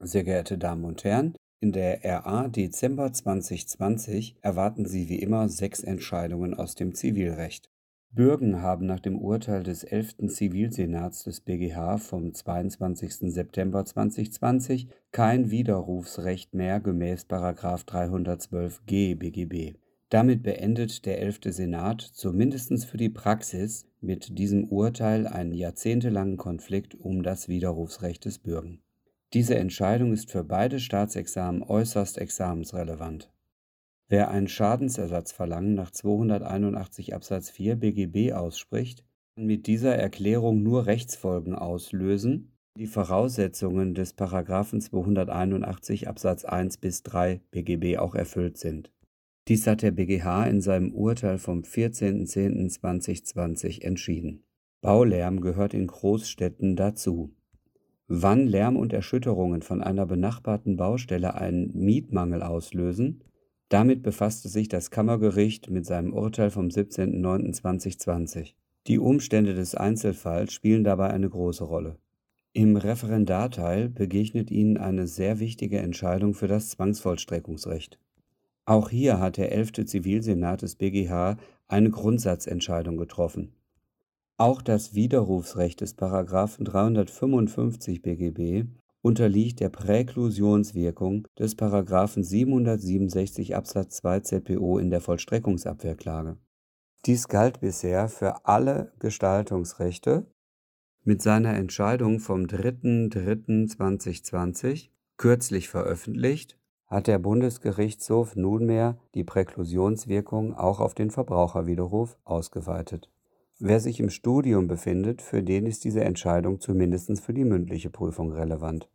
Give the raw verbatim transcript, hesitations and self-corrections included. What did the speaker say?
Sehr geehrte Damen und Herren, in der R A Dezember zweitausendzwanzig erwarten Sie wie immer sechs Entscheidungen aus dem Zivilrecht. Bürgen haben nach dem Urteil des elften Zivilsenats des BgH vom zweiundzwanzigsten September zweitausendzwanzig kein Widerrufsrecht mehr gemäß § dreihundertzwölf G BGB. Damit beendet der elfte Senat zumindest für die Praxis mit diesem Urteil einen jahrzehntelangen Konflikt um das Widerrufsrecht des Bürgen. Diese Entscheidung ist für beide Staatsexamen äußerst examensrelevant. Wer ein Schadensersatzverlangen nach zweihunderteinundachtzig Absatz vier BGB ausspricht, kann mit dieser Erklärung nur Rechtsfolgen auslösen, die Voraussetzungen des Paragraphen zweihunderteinundachtzig Absatz eins bis drei BGB auch erfüllt sind. Dies hat der BgH in seinem Urteil vom vierzehnten zehnten zweitausendzwanzig entschieden. Baulärm gehört in Großstädten dazu. Wann Lärm und Erschütterungen von einer benachbarten Baustelle einen Mietmangel auslösen, damit befasste sich das Kammergericht mit seinem Urteil vom siebzehnten neunten zweitausendzwanzig. Die Umstände des Einzelfalls spielen dabei eine große Rolle. Im Referendarteil begegnet Ihnen eine sehr wichtige Entscheidung für das Zwangsvollstreckungsrecht. Auch hier hat der elfte Zivilsenat des BgH eine Grundsatzentscheidung getroffen. Auch das Widerrufsrecht des Paragraphen dreihundertfünfundfünfzig BGB unterliegt der Präklusionswirkung des Paragraphen siebenhundertsiebenundsechzig Absatz zwei ZPO in der Vollstreckungsabwehrklage. Dies galt bisher für alle Gestaltungsrechte. Mit seiner Entscheidung vom dritten dritten zweitausendzwanzig, kürzlich veröffentlicht, hat der Bundesgerichtshof nunmehr die Präklusionswirkung auch auf den Verbraucherwiderruf ausgeweitet. Wer sich im Studium befindet, für den ist diese Entscheidung zumindest für die mündliche Prüfung relevant.